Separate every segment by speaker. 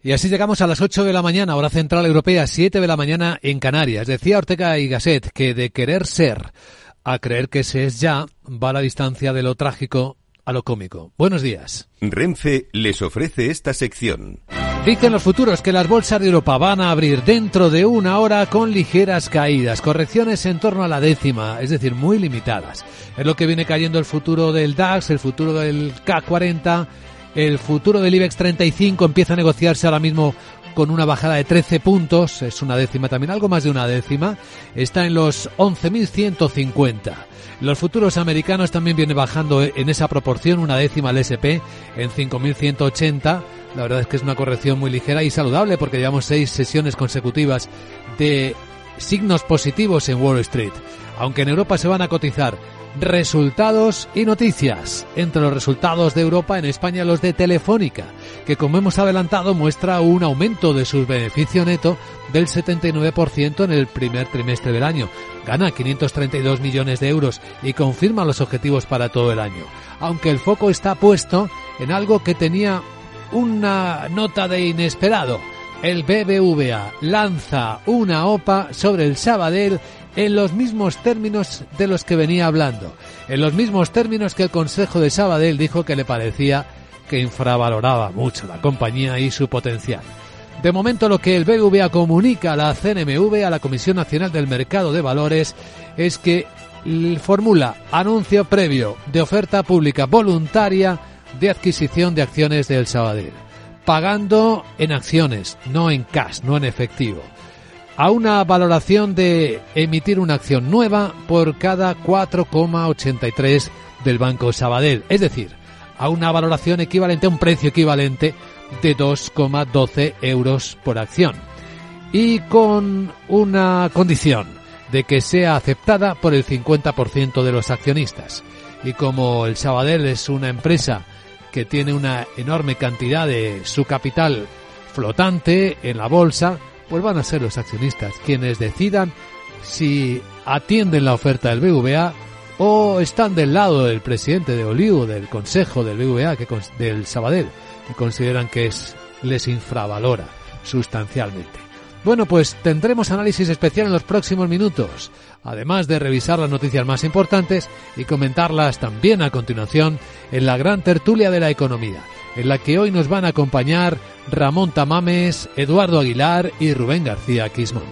Speaker 1: Y así llegamos a las 8 de la mañana, hora central europea, 7 de la mañana en Canarias. Decía Ortega y Gasset que de querer ser a creer que se es ya, va la distancia de lo trágico a lo cómico. Buenos días.
Speaker 2: Renfe les ofrece esta sección.
Speaker 1: Dicen los futuros que las bolsas de Europa van a abrir dentro de una hora con ligeras caídas, correcciones en torno a la décima, es decir, muy limitadas. Es lo que viene cayendo el futuro del DAX, el futuro del CAC 40, el futuro del IBEX 35 empieza a negociarse ahora mismo con una bajada de 13 puntos, es una décima también, algo más de una décima, está en los 11.150. Los futuros americanos también vienen bajando en esa proporción, una décima el S&P en 5.180. La verdad es que es una corrección muy ligera y saludable porque llevamos 6 sesiones consecutivas de signos positivos en Wall Street. Aunque en Europa se van a cotizar resultados y noticias. Entre los resultados de Europa, en España los de Telefónica, que como hemos adelantado muestra un aumento de su beneficio neto del 79% en el primer trimestre del año. Gana 532 millones de euros y confirma los objetivos para todo el año. Aunque el foco está puesto en algo que tenía una nota de inesperado. El BBVA lanza una OPA sobre el Sabadell en los mismos términos de los que venía hablando, en los mismos términos que el Consejo de Sabadell dijo que le parecía que infravaloraba mucho la compañía y su potencial. De momento lo que el BBVA comunica a la CNMV, a la Comisión Nacional del Mercado de Valores, es que formula anuncio previo de oferta pública voluntaria de adquisición de acciones del Sabadell, pagando en acciones, no en cash, no en efectivo, a una valoración de emitir una acción nueva por cada 4,83 del Banco Sabadell, es decir, a una valoración equivalente, a un precio equivalente de 2,12 euros por acción, y con una condición de que sea aceptada por el 50% de los accionistas. Y como el Sabadell es una empresa que tiene una enorme cantidad de su capital flotante en la bolsa, pues van a ser los accionistas quienes decidan si atienden la oferta del BBVA o están del lado del presidente de Oliu, del consejo del BBVA, del Sabadell, que consideran que les infravalora sustancialmente. Bueno, pues tendremos análisis especial en los próximos minutos, además de revisar las noticias más importantes y comentarlas también a continuación en la gran tertulia de la economía, en la que hoy nos van a acompañar Ramón Tamames, Eduardo Aguilar y Rubén García Quismondo.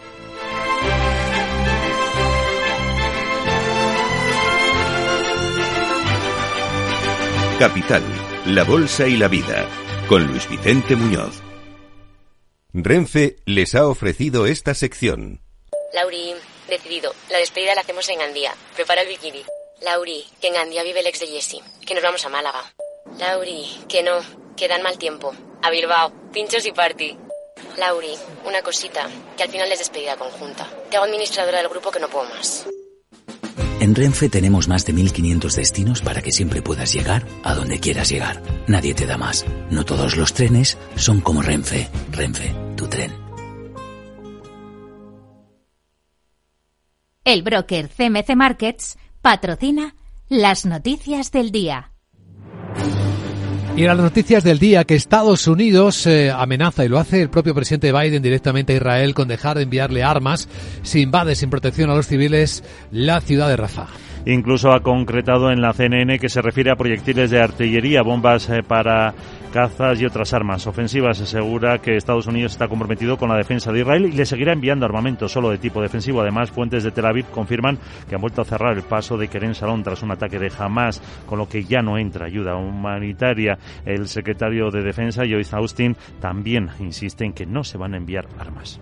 Speaker 2: Capital, la bolsa y la vida, con Luis Vicente Muñoz. Renfe les ha ofrecido esta sección.
Speaker 3: Lauri, decidido, la despedida la hacemos en Gandía. Prepara el bikini. Lauri, que en Gandía vive el ex de Jessie, que nos vamos a Málaga. Lauri, que no, que dan mal tiempo. A Bilbao, pinchos y party. Lauri, una cosita, que al final es despedida conjunta. Te hago administradora del grupo que no puedo más.
Speaker 4: En Renfe tenemos más de 1.500 destinos para que siempre puedas llegar a donde quieras llegar. Nadie te da más. No todos los trenes son como Renfe. Renfe, tu tren.
Speaker 5: El broker CMC Markets patrocina las noticias del día.
Speaker 1: Y las noticias del día, que Estados Unidos amenaza, y lo hace el propio presidente Biden directamente a Israel, con dejar de enviarle armas si invade sin protección a los civiles la ciudad de Rafah.
Speaker 6: Incluso ha concretado en la CNN que se refiere a proyectiles de artillería, bombas para cazas y otras armas ofensivas. Asegura que Estados Unidos está comprometido con la defensa de Israel y le seguirá enviando armamento solo de tipo defensivo. Además, fuentes de Tel Aviv confirman que han vuelto a cerrar el paso de Kerem Shalom tras un ataque de Hamas, con lo que ya no entra ayuda humanitaria. El secretario de Defensa, Lloyd Austin, también insiste en que no se van a enviar armas.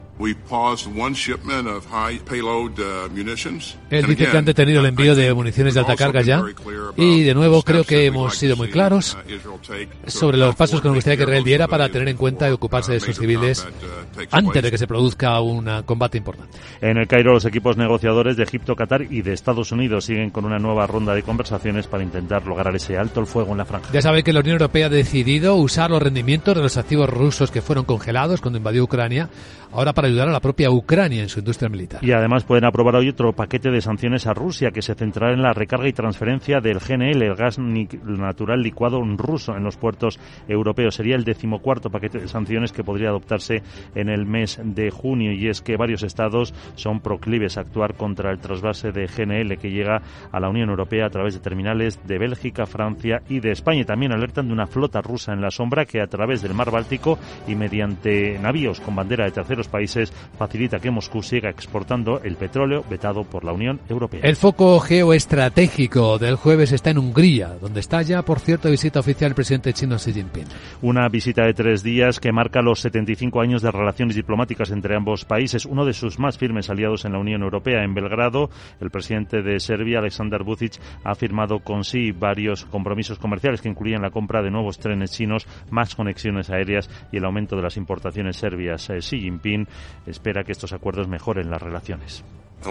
Speaker 1: Él dice que han detenido el envío de municiones de alta carga ya, y de nuevo creo que hemos sido muy claros sobre los pasos que nos gustaría que Israel diera para tener en cuenta y ocuparse de sus civiles antes de que se produzca un combate importante.
Speaker 6: En el Cairo, los equipos negociadores de Egipto, Qatar y de Estados Unidos siguen con una nueva ronda de conversaciones para intentar lograr ese alto el fuego en la franja.
Speaker 1: Ya sabe que la Unión Europea ha decidido usar los rendimientos de los activos rusos que fueron congelados cuando invadió Ucrania, ahora para para ayudar a la propia Ucrania en su industria militar.
Speaker 6: Y además pueden aprobar hoy otro paquete de sanciones a Rusia que se centrará en la recarga y transferencia del GNL, el gas natural licuado ruso, en los puertos europeos. Sería el 14º paquete de sanciones que podría adoptarse en el mes de junio, y es que varios estados son proclives a actuar contra el trasvase de GNL que llega a la Unión Europea a través de terminales de Bélgica, Francia y de España. También alertan de una flota rusa en la sombra que a través del mar Báltico y mediante navíos con bandera de terceros países facilita que Moscú siga exportando el petróleo vetado por la Unión Europea.
Speaker 1: El foco geoestratégico del jueves está en Hungría, donde está ya, por cierto, visita oficial el presidente chino Xi Jinping.
Speaker 6: Una visita de 3 días que marca los 75 años de relaciones diplomáticas entre ambos países, uno de sus más firmes aliados en la Unión Europea. En Belgrado, el presidente de Serbia, Aleksandar Vučić, ha firmado con Xi varios compromisos comerciales que incluyen la compra de nuevos trenes chinos, más conexiones aéreas y el aumento de las importaciones serbias. Xi Jinping espera que estos acuerdos mejoren las relaciones.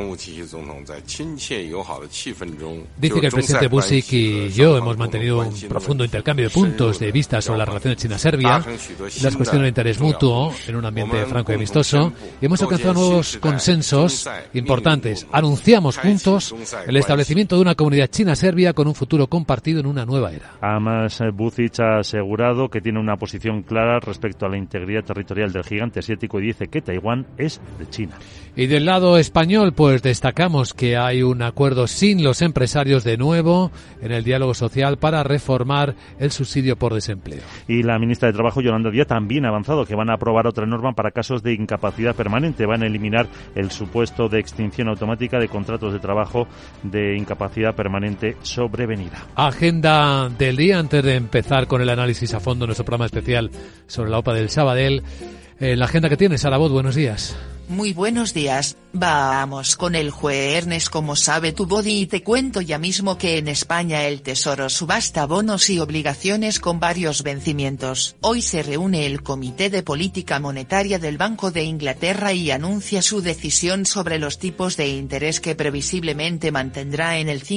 Speaker 1: Dice que el presidente Vučić y yo hemos mantenido un profundo intercambio de puntos de vista sobre las relaciones China-Serbia, las cuestiones de interés mutuo en un ambiente franco y amistoso, y hemos alcanzado nuevos consensos importantes. Anunciamos juntos el establecimiento de una comunidad China-Serbia con un futuro compartido en una nueva era.
Speaker 6: Además, Vučić ha asegurado que tiene una posición clara respecto a la integridad territorial del gigante asiático y dice que Taiwán es de China.
Speaker 1: Y del lado español, pues destacamos que hay un acuerdo sin los empresarios de nuevo en el diálogo social para reformar el subsidio por desempleo.
Speaker 6: Y la ministra de Trabajo, Yolanda Díaz, también ha avanzado que van a aprobar otra norma para casos de incapacidad permanente. Van a eliminar el supuesto de extinción automática de contratos de trabajo de incapacidad permanente sobrevenida.
Speaker 1: Agenda del día, antes de empezar con el análisis a fondo, nuestro programa especial sobre la OPA del Sabadell. La agenda que tienes, Sara Bot, buenos días.
Speaker 7: Muy buenos días, vamos con el jueves. Como sabe tu body, y te cuento ya mismo que en España el Tesoro subasta bonos y obligaciones con varios vencimientos. Hoy se reúne el Comité de Política Monetaria del Banco de Inglaterra y anuncia su decisión sobre los tipos de interés que previsiblemente mantendrá en el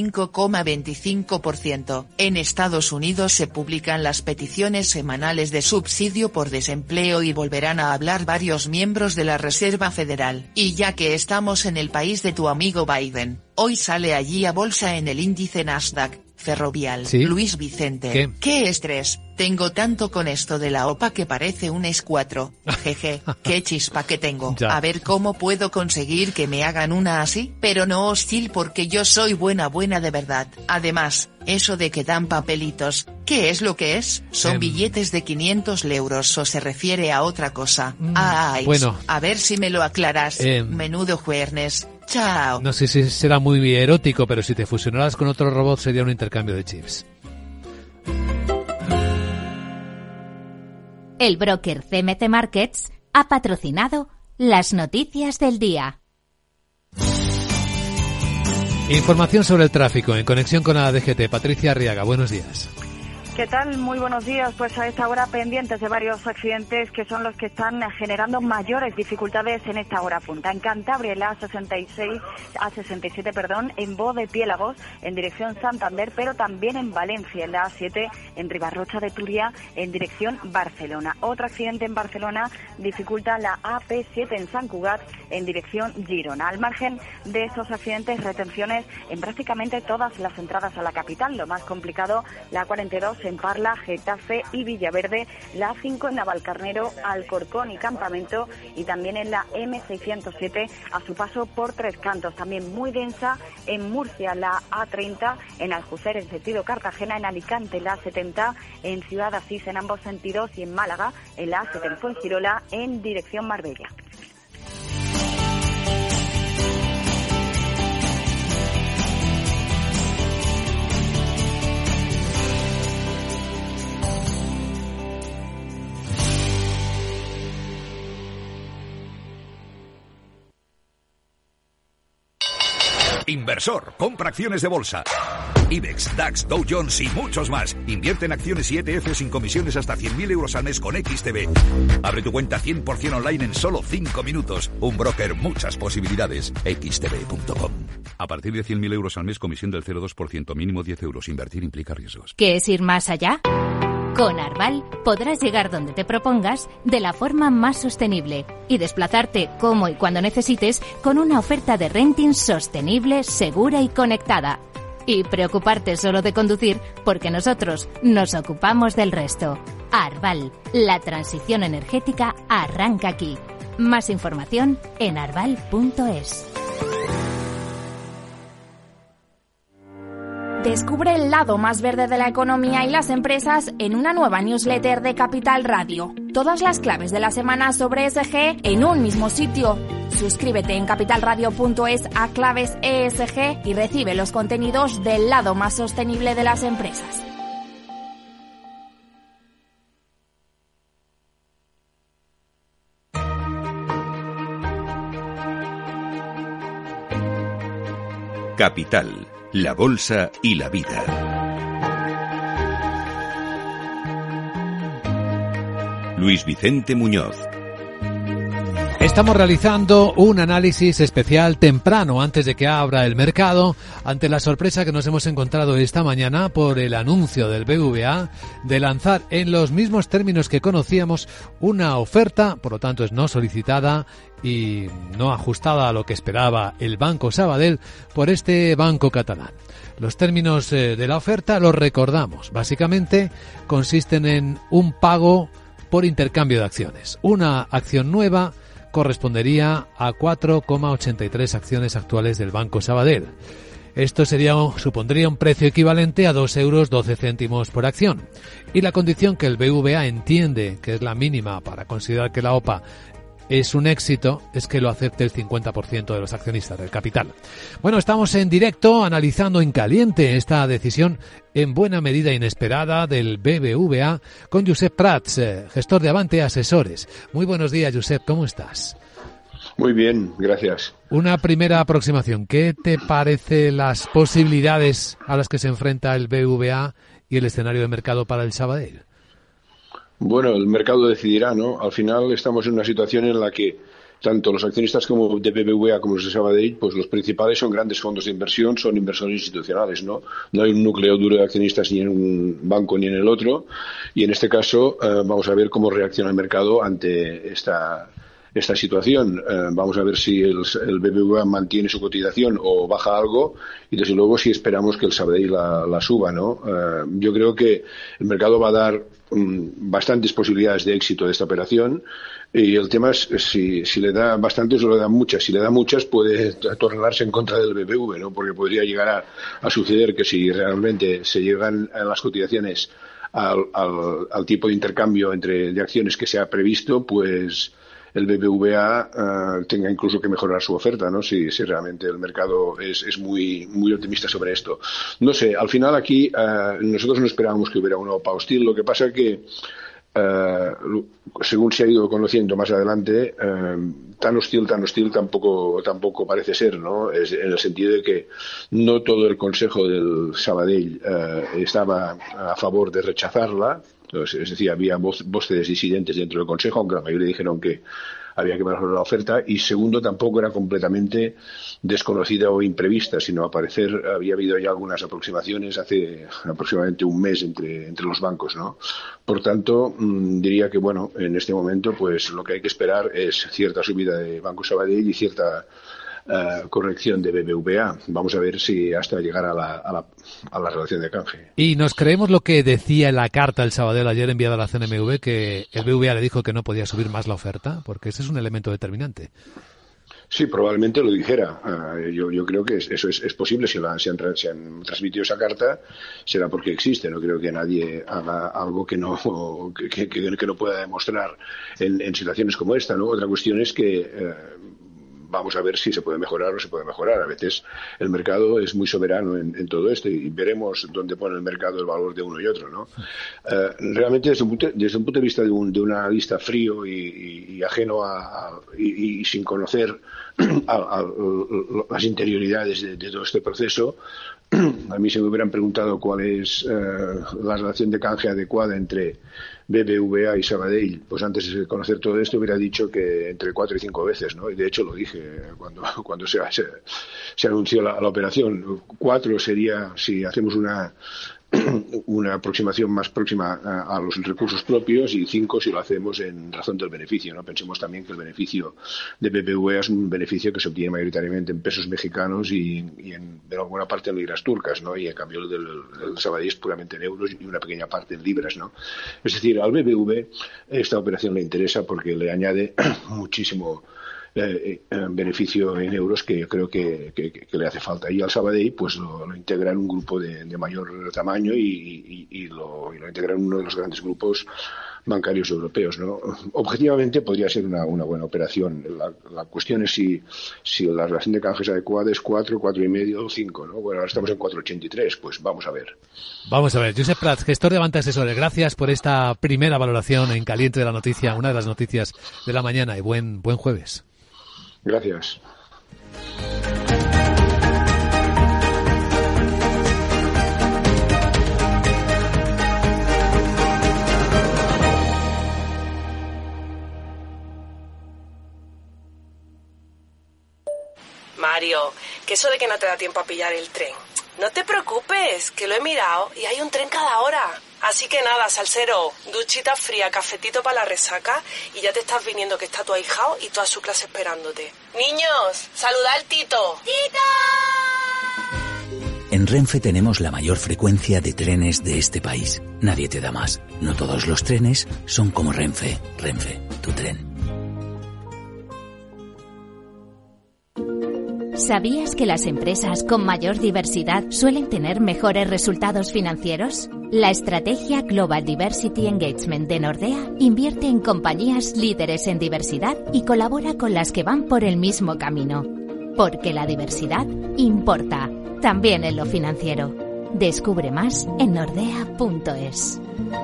Speaker 7: 5,25%. En Estados Unidos se publican las peticiones semanales de subsidio por desempleo y volverán a hablar varios miembros de la Reserva Federal. Y ya que estamos en el país de tu amigo Biden, hoy sale allí a bolsa en el índice Nasdaq, Ferrovial.
Speaker 1: ¿Sí?
Speaker 7: Luis Vicente. ¿Qué estrés? Tengo tanto con esto de la OPA que parece un S4. Jeje, qué chispa que tengo.
Speaker 1: Ya.
Speaker 7: A ver cómo puedo conseguir que me hagan una así, pero no hostil porque yo soy buena de verdad. Además, eso de que dan papelitos, ¿qué es lo que es? ¿Son billetes de 500 euros o se refiere a otra cosa? Ay,
Speaker 1: bueno.
Speaker 7: A ver si me lo aclaras. Menudo jueves. Chao.
Speaker 1: No sé si será muy erótico, pero si te fusionaras con otro robot sería un intercambio de chips.
Speaker 5: El broker CMC Markets ha patrocinado las noticias del día.
Speaker 1: Información sobre el tráfico en conexión con la DGT. Patricia Arriaga, buenos días.
Speaker 8: ¿Qué tal? Muy buenos días. Pues a esta hora pendientes de varios accidentes que son los que están generando mayores dificultades en esta hora punta. En Cantabria, la A67, en Boz de Piélagos, en dirección Santander, pero también en Valencia, en la A7, en Ribarrocha de Turia, en dirección Barcelona. Otro accidente en Barcelona dificulta la AP7 en Sant Cugat, en dirección Girona. Al margen de estos accidentes, retenciones en prácticamente todas las entradas a la capital. Lo más complicado, la 42 en Parla, Getafe y Villaverde, la A5 en Navalcarnero, Alcorcón y Campamento, y también en la M607 a su paso por Tres Cantos. También muy densa en Murcia, la A30 en Aljucer en sentido Cartagena, en Alicante la A70 en Ciudad Asís en ambos sentidos y en Málaga en la A7 en Fuengirola en dirección Marbella.
Speaker 9: Inversor, compra acciones de bolsa. IBEX, DAX, Dow Jones y muchos más. Invierte en acciones y ETF sin comisiones hasta 100.000 euros al mes con XTB. Abre tu cuenta 100% online en solo 5 minutos. Un broker, muchas posibilidades. XTB.com. A partir de 100.000 euros al mes, comisión del 0,2%, mínimo 10 euros. Invertir implica riesgos.
Speaker 5: ¿Qué es ir más allá? Con Arval podrás llegar donde te propongas de la forma más sostenible y desplazarte como y cuando necesites con una oferta de renting sostenible, segura y conectada. Y preocuparte solo de conducir porque nosotros nos ocupamos del resto. Arval, la transición energética arranca aquí. Más información en arval.es.
Speaker 10: Descubre el lado más verde de la economía y las empresas en una nueva newsletter de Capital Radio. Todas las claves de la semana sobre ESG en un mismo sitio. Suscríbete en capitalradio.es a claves ESG y recibe los contenidos del lado más sostenible de las empresas.
Speaker 2: Capital, la bolsa y la vida. Luis Vicente Muñoz.
Speaker 1: Estamos realizando un análisis especial temprano, antes de que abra el mercado, ante la sorpresa que nos hemos encontrado esta mañana por el anuncio del BBVA de lanzar en los mismos términos que conocíamos una oferta, por lo tanto es no solicitada y no ajustada a lo que esperaba el Banco Sabadell por este banco catalán. Los términos de la oferta los recordamos. Básicamente consisten en un pago por intercambio de acciones. Una acción nueva correspondería a 4,83 acciones actuales del Banco Sabadell. Esto supondría un precio equivalente a 2,12 € por acción. Y la condición que el BBVA entiende que es la mínima para considerar que la OPA es un éxito es que lo acepte el 50% de los accionistas del capital. Bueno, estamos en directo analizando en caliente esta decisión en buena medida inesperada del BBVA con Josep Prats, gestor de Avante Asesores. Muy buenos días, Josep, ¿cómo estás?
Speaker 11: Muy bien, gracias.
Speaker 1: Una primera aproximación. ¿Qué te parece las posibilidades a las que se enfrenta el BBVA y el escenario de mercado para el Sabadell?
Speaker 11: Bueno, el mercado decidirá, ¿no? Al final estamos en una situación en la que tanto los accionistas como de BBVA como los de Sabadell, pues los principales son grandes fondos de inversión, son inversores institucionales, ¿no? No hay un núcleo duro de accionistas ni en un banco ni en el otro, y en este caso vamos a ver cómo reacciona el mercado ante esta situación. Vamos a ver si el BBVA mantiene su cotización o baja algo, y desde luego si esperamos que el Sabadell la suba, ¿no? Yo creo que el mercado va a dar bastantes posibilidades de éxito de esta operación, y el tema es si le da bastantes o le da muchas. Si le da muchas puede tornarse en contra del BBV, ¿no? Porque podría llegar a suceder que si realmente se llegan a las cotizaciones al tipo de intercambio de acciones que se ha previsto, pues el BBVA tenga incluso que mejorar su oferta, ¿no? Si realmente el mercado es muy muy optimista sobre esto. No sé, al final aquí nosotros no esperábamos que hubiera una OPA hostil. Lo que pasa es que según se ha ido conociendo más adelante, tan hostil tampoco parece ser, ¿no? En el sentido de que no todo el consejo del Sabadell estaba a favor de rechazarla. Es decir, había voces disidentes dentro del Consejo, aunque la mayoría dijeron que había que mejorar la oferta, y segundo, tampoco era completamente desconocida o imprevista, sino al parecer había habido ya algunas aproximaciones hace aproximadamente un mes entre los bancos, ¿no? Por tanto, diría que, bueno, en este momento, pues lo que hay que esperar es cierta subida de Banco Sabadell y cierta corrección de BBVA. Vamos a ver si hasta llegar a la relación de canje.
Speaker 1: Y nos creemos lo que decía en la carta el Sabadell ayer enviada a la CNMV, que el BBVA le dijo que no podía subir más la oferta, porque ese es un elemento determinante.
Speaker 11: Sí, probablemente lo dijera. Yo creo que eso es posible. Si han transmitido esa carta, será porque existe. No creo que nadie haga algo que no pueda demostrar en situaciones como esta, ¿no? Otra cuestión es que vamos a ver si se puede mejorar o no se puede mejorar. A veces el mercado es muy soberano en todo esto, y veremos dónde pone el mercado el valor de uno y otro, ¿no? Realmente desde un punto de vista de un analista frío y ajeno y sin conocer las interioridades de todo este proceso, a mí se me hubieran preguntado cuál es la relación de canje adecuada entre BBVA y Sabadell, pues antes de conocer todo esto hubiera dicho que entre 4 y 5 veces, ¿no? Y de hecho lo dije cuando se anunció la operación. 4 sería si hacemos una una aproximación más próxima a los recursos propios, y 5 si lo hacemos en razón del beneficio, ¿no? Pensemos también que el beneficio de BBVA es un beneficio que se obtiene mayoritariamente en pesos mexicanos y en alguna parte en liras turcas, ¿no? Y en cambio el del Sabadell es puramente en euros y una pequeña parte en libras, ¿no? Es decir, al BBV esta operación le interesa porque le añade muchísimo beneficio en euros que yo creo que le hace falta, y al Sabadell pues lo integra en un grupo de mayor tamaño y lo integra en uno de los grandes grupos bancarios europeos, ¿no? Objetivamente podría ser una buena operación. La cuestión es si la relación de canje es adecuada, es 4, 4,5 o 5, ¿no? Bueno, ahora estamos en 4,83, pues vamos a ver.
Speaker 1: Vamos a ver. Josep Prats, gestor de Banca Asesores, gracias por esta primera valoración en caliente de la noticia, una de las noticias de la mañana, y buen jueves.
Speaker 11: Gracias.
Speaker 12: Mario, que eso de que no te da tiempo a pillar el tren. No te preocupes, que lo he mirado y hay un tren cada hora. Así que nada, salsero, duchita fría, cafetito para la resaca y ya te estás viniendo que está tu ahijao y toda su clase esperándote. Niños, saluda al Tito. ¡Tito!
Speaker 4: En Renfe tenemos la mayor frecuencia de trenes de este país. Nadie te da más. No todos los trenes son como Renfe. Renfe, tu tren.
Speaker 5: ¿Sabías que las empresas con mayor diversidad suelen tener mejores resultados financieros? La estrategia Global Diversity Engagement de Nordea invierte en compañías líderes en diversidad y colabora con las que van por el mismo camino. Porque la diversidad importa, también en lo financiero. Descubre más en nordea.es.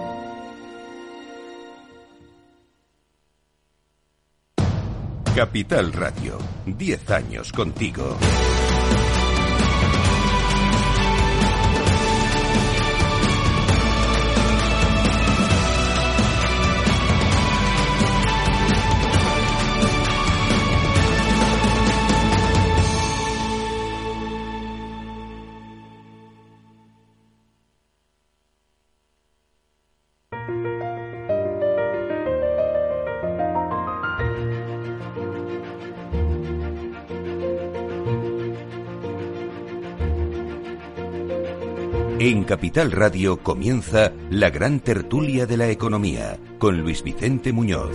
Speaker 2: Capital Radio, 10 años contigo. En Capital Radio comienza la gran tertulia de la economía con Luis Vicente Muñoz.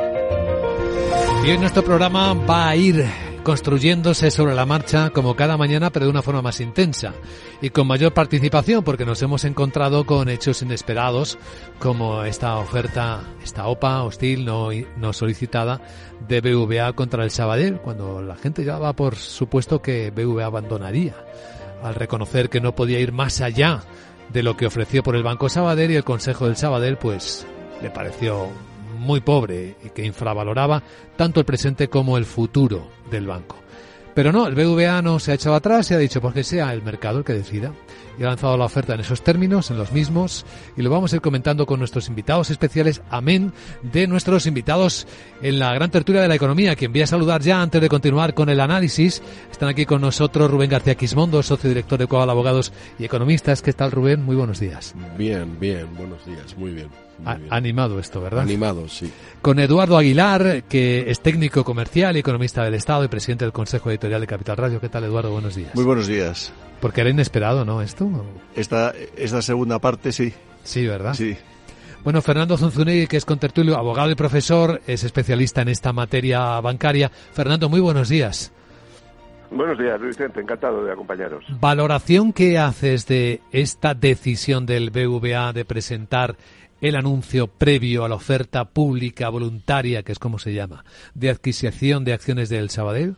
Speaker 1: Y hoy nuestro programa va a ir construyéndose sobre la marcha como cada mañana, pero de una forma más intensa y con mayor participación, porque nos hemos encontrado con hechos inesperados como esta oferta, esta OPA hostil no solicitada de BBVA contra el Sabadell, cuando la gente ya daba por supuesto que BBVA abandonaría, al reconocer que no podía ir más allá de lo que ofreció por el Banco Sabadell, y el Consejo del Sabadell pues le pareció muy pobre y que infravaloraba tanto el presente como el futuro del banco. Pero no, el BBVA no se ha echado atrás y ha dicho pues que sea el mercado el que decida, y ha lanzado la oferta en esos términos, en los mismos, y lo vamos a ir comentando con nuestros invitados especiales, amén de nuestros invitados en la gran tertulia de la economía, quien voy a saludar ya antes de continuar con el análisis. Están aquí con nosotros Rubén García Quismondo, socio director de Coal Abogados y Economistas. ¿Qué tal, Rubén? Muy buenos días.
Speaker 13: Bien, buenos días, muy bien.
Speaker 1: Animado esto, ¿verdad?
Speaker 13: Animado, sí.
Speaker 1: Con Eduardo Aguilar, que es técnico comercial y economista del Estado y presidente del Consejo Editorial de Capital Radio. ¿Qué tal, Eduardo? Buenos días.
Speaker 13: Muy buenos días.
Speaker 1: Porque era inesperado, ¿no, esto?
Speaker 13: Esta segunda parte, sí.
Speaker 1: Sí, ¿verdad?
Speaker 13: Sí.
Speaker 1: Bueno, Fernando Zunzunegui, que es contertulio, abogado y profesor, es especialista en esta materia bancaria. Fernando, muy buenos días.
Speaker 14: Buenos días, Luis Vicente, encantado de acompañaros.
Speaker 1: ¿Valoración qué haces de esta decisión del BBVA de presentar el anuncio previo a la oferta pública voluntaria, que es como se llama, de adquisición de acciones del Sabadell?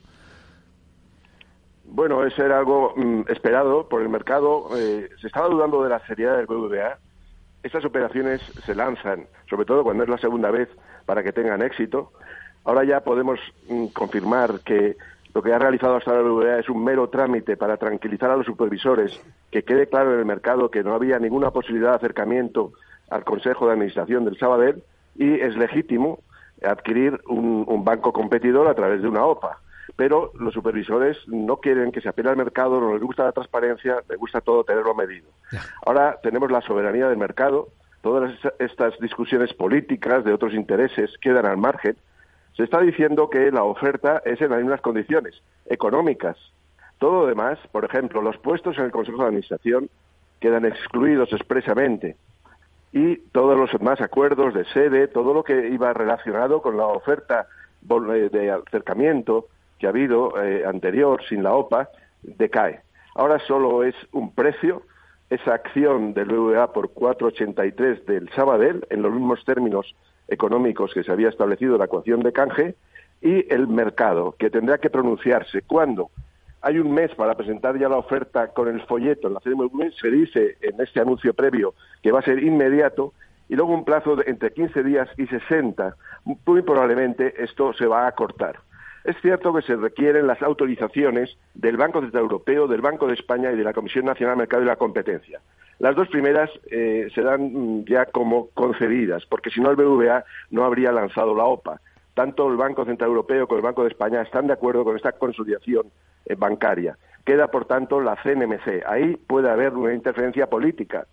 Speaker 14: Bueno, eso era algo esperado por el mercado. Se estaba dudando de la seriedad del BBVA. Estas operaciones se lanzan, sobre todo cuando es la segunda vez, para que tengan éxito. Ahora ya podemos confirmar que lo que ha realizado hasta ahora el BBVA es un mero trámite para tranquilizar a los supervisores, que quede claro en el mercado que no había ninguna posibilidad de acercamiento al Consejo de Administración del Sabadell, y es legítimo adquirir un banco competidor a través de una OPA. pero los supervisores no quieren que se apele al mercado, no les gusta la transparencia, les gusta todo tenerlo medido. Ahora tenemos la soberanía del mercado, todas estas discusiones políticas de otros intereses quedan al margen. Se está diciendo que la oferta es en las mismas condiciones económicas. Todo lo demás, por ejemplo, los puestos en el Consejo de Administración quedan excluidos expresamente. Y todos los demás acuerdos de sede, todo lo que iba relacionado con la oferta de acercamiento que ha habido anterior, sin la OPA, decae. Ahora solo es un precio, esa acción del BBVA por 4,83 del Sabadell, en los mismos términos económicos que se había establecido la ecuación de canje, y el mercado, que tendrá que pronunciarse. Cuando hay un mes para presentar ya la oferta con el folleto en la CNMV, se dice en este anuncio previo que va a ser inmediato, y luego un plazo de entre 15 días y 60. Muy probablemente esto se va a acortar. Es cierto que se requieren las autorizaciones del Banco Central Europeo, del Banco de España y de la Comisión Nacional del Mercado y la Competencia. Las dos primeras se dan ya como concedidas, porque si no el BBVA no habría lanzado la OPA. Tanto el Banco Central Europeo como el Banco de España están de acuerdo con esta consolidación bancaria. Queda, por tanto, la CNMC. Ahí puede haber una interferencia política.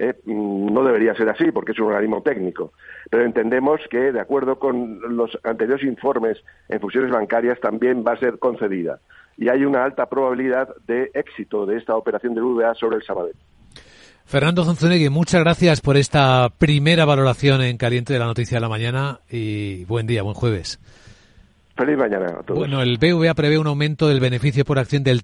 Speaker 14: No debería ser así, porque es un organismo técnico. Pero entendemos que, de acuerdo con los anteriores informes en fusiones bancarias, también va a ser concedida. Y hay una alta probabilidad de éxito de esta operación del BBVA sobre el Sabadell.
Speaker 1: Fernando Zunzunegui, muchas gracias por esta primera valoración en Caliente de la Noticia de la Mañana y buen día, buen jueves.
Speaker 14: Feliz mañana a todos.
Speaker 1: Bueno, el BBVA prevé un aumento del beneficio por acción del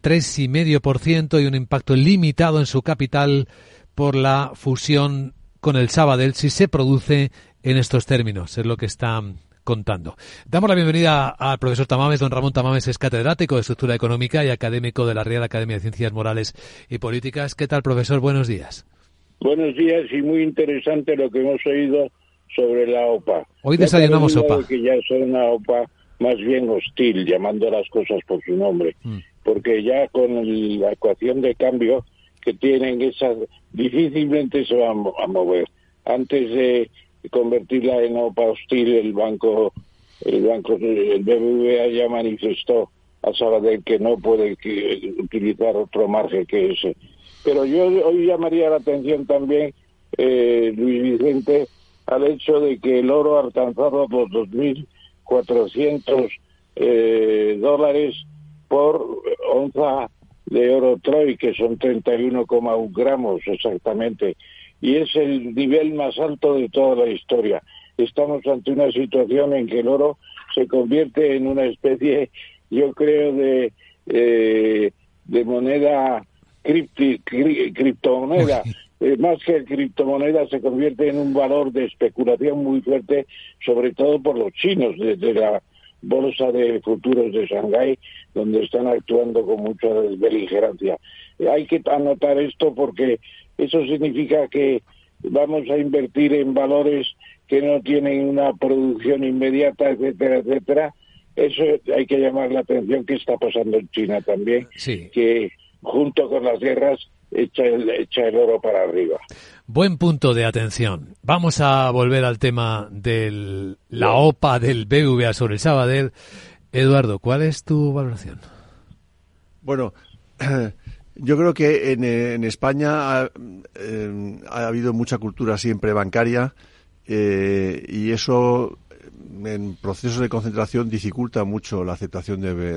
Speaker 1: 3,5% y un impacto limitado en su capital por la fusión con el Sabadell si se produce en estos términos, es lo que están contando. Damos la bienvenida al profesor Tamames. Don Ramón Tamames es catedrático de Estructura Económica y académico de la Real Academia de Ciencias Morales y Políticas. ¿Qué tal, profesor? Buenos días.
Speaker 15: Buenos días, y muy interesante lo que hemos oído sobre la OPA.
Speaker 1: Hoy desayunamos OPA.
Speaker 15: Que ya es una OPA más bien hostil, llamando las cosas por su nombre, porque ya con la ecuación de cambio que tienen, esas difícilmente se van a mover. Antes de convertirla en OPA hostil, el BBVA ya manifestó a Sabadell que no puede utilizar otro margen que ese. Pero yo hoy llamaría la atención también, Luis Vicente, al hecho de que el oro ha alcanzado los $2,400 por onza de oro Troy, que son 31,1 gramos exactamente, y es el nivel más alto de toda la historia. Estamos ante una situación en que el oro se convierte en una especie, yo creo, de moneda criptomoneda. Más que criptomoneda, se convierte en un valor de especulación muy fuerte, sobre todo por los chinos, desde la bolsa de futuros de Shanghái, donde están actuando con mucha beligerancia. Hay que anotar esto porque eso significa que vamos a invertir en valores que no tienen una producción inmediata, etcétera, etcétera. Eso hay que llamar la atención que está pasando en China también,
Speaker 1: sí,
Speaker 15: que junto con las guerras echa el oro para arriba.
Speaker 1: Buen punto de atención. Vamos a volver al tema de la OPA del BBVA sobre el Sabadell. Eduardo, ¿cuál es tu valoración?
Speaker 13: Bueno, yo creo que en España ha habido mucha cultura siempre bancaria y eso en procesos de concentración dificulta mucho la aceptación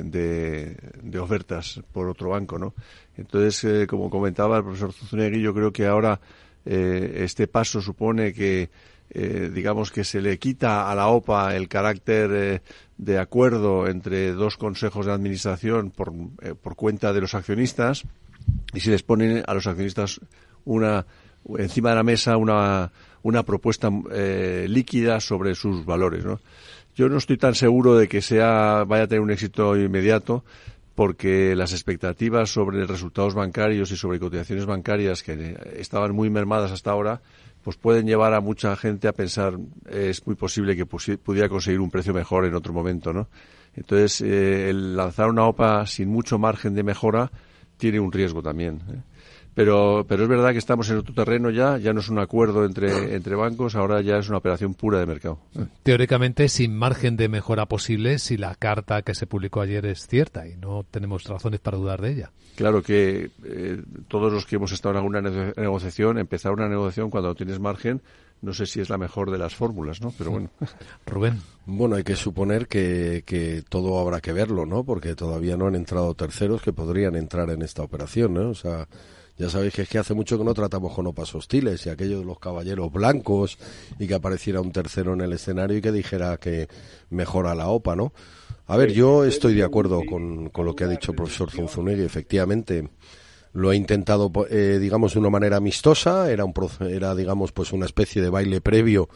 Speaker 13: de ofertas por otro banco, ¿no? Entonces, como comentaba el profesor Zunzunegui, yo creo que ahora este paso supone que digamos que se le quita a la OPA el carácter de acuerdo entre dos consejos de administración por cuenta de los accionistas y se les pone a los accionistas encima de la mesa una propuesta líquida sobre sus valores, ¿no? Yo no estoy tan seguro de que vaya a tener un éxito inmediato, porque las expectativas sobre resultados bancarios y sobre cotizaciones bancarias que estaban muy mermadas hasta ahora, pues pueden llevar a mucha gente a pensar es muy posible que pudiera conseguir un precio mejor en otro momento, ¿no? Entonces, el lanzar una OPA sin mucho margen de mejora tiene un riesgo también, ¿eh? Pero es verdad que estamos en otro terreno ya no es un acuerdo entre bancos, ahora ya es una operación pura de mercado.
Speaker 1: Teóricamente sin margen de mejora posible si la carta que se publicó ayer es cierta y no tenemos razones para dudar de ella.
Speaker 13: Claro que todos los que hemos estado en alguna negociación, empezar una negociación cuando tienes margen, no sé si es la mejor de las fórmulas, ¿no? Pero bueno.
Speaker 1: Rubén.
Speaker 16: Bueno, hay que suponer que todo habrá que verlo, ¿no? Porque todavía no han entrado terceros que podrían entrar en esta operación, ¿no? O sea, ya sabéis que es que hace mucho que no tratamos con OPAs hostiles y aquello de los caballeros blancos y que apareciera un tercero en el escenario y que dijera que mejora la OPA, ¿no? A ver, yo estoy de acuerdo con lo que ha dicho el profesor Zunzunegui, efectivamente. Lo he intentado, digamos, de una manera amistosa, era digamos, pues una especie de baile previo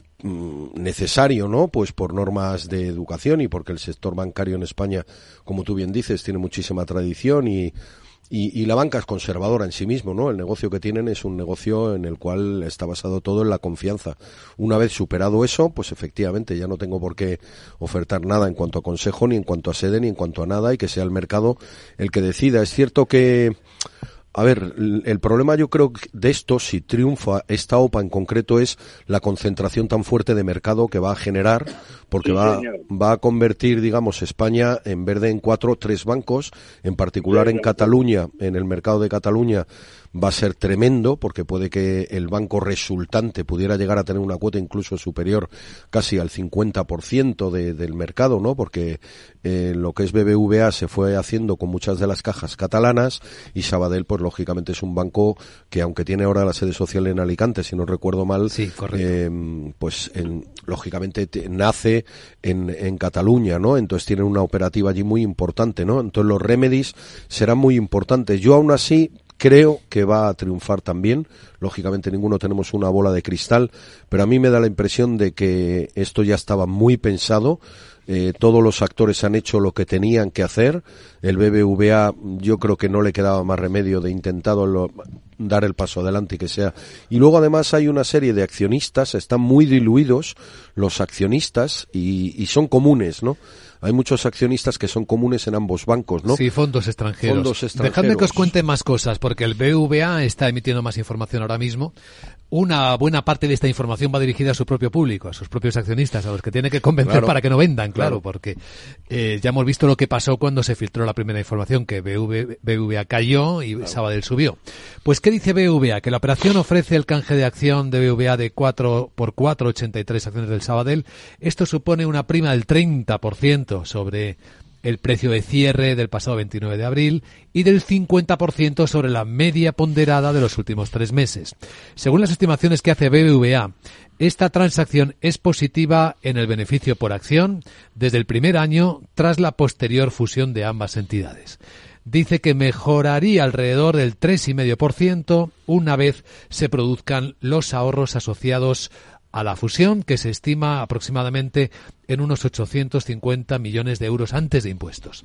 Speaker 16: necesario, ¿no? Pues por normas de educación y porque el sector bancario en España, como tú bien dices, tiene muchísima tradición y la banca es conservadora en sí mismo, ¿no? El negocio que tienen es un negocio en el cual está basado todo en la confianza. Una vez superado eso, pues efectivamente ya no tengo por qué ofertar nada en cuanto a consejo, ni en cuanto a sede, ni en cuanto a nada, y que sea el mercado el que decida. Es cierto que, a ver, el problema yo creo de esto, si triunfa esta OPA en concreto, es la concentración tan fuerte de mercado que va a generar, porque va a convertir, digamos, España en vez de en 3 bancos, en particular en Cataluña, en el mercado de Cataluña, va a ser tremendo, porque puede que el banco resultante pudiera llegar a tener una cuota incluso superior casi al 50% del mercado, ¿no? Porque lo que es BBVA se fue haciendo con muchas de las cajas catalanas y Sabadell, pues lógicamente es un banco que, aunque tiene ahora la sede social en Alicante, si no recuerdo mal,
Speaker 1: sí,
Speaker 16: pues lógicamente nace en Cataluña, ¿no? Entonces tienen una operativa allí muy importante, ¿no? Entonces los remedies serán muy importantes. Yo aún así creo que va a triunfar también. Lógicamente ninguno tenemos una bola de cristal, pero a mí me da la impresión de que esto ya estaba muy pensado. Todos los actores han hecho lo que tenían que hacer. El BBVA, yo creo que no le quedaba más remedio de intentado dar el paso adelante y que sea. Y luego además hay una serie de accionistas, están muy diluidos los accionistas y son comunes, ¿no? Hay muchos accionistas que son comunes en ambos bancos, ¿no?
Speaker 1: Sí, fondos extranjeros. Dejadme que os cuente más cosas, porque el BBVA está emitiendo más información ahora mismo. Una buena parte de esta información va dirigida a su propio público, a sus propios accionistas, a los que tiene que convencer para que no vendan, claro. Porque ya hemos visto lo que pasó cuando se filtró la primera información, que BBVA cayó y Sabadell subió. Pues, ¿qué dice BBVA? Que la operación ofrece el canje de acción de BBVA de 4 por 4,83 acciones del Sabadell. Esto supone una prima del 30% sobre el precio de cierre del pasado 29 de abril y del 50% sobre la media ponderada de los últimos 3 meses. Según las estimaciones que hace BBVA, esta transacción es positiva en el beneficio por acción desde el primer año tras la posterior fusión de ambas entidades. Dice que mejoraría alrededor del 3,5% una vez se produzcan los ahorros asociados a la fusión, que se estima aproximadamente en unos 850 millones de euros antes de impuestos.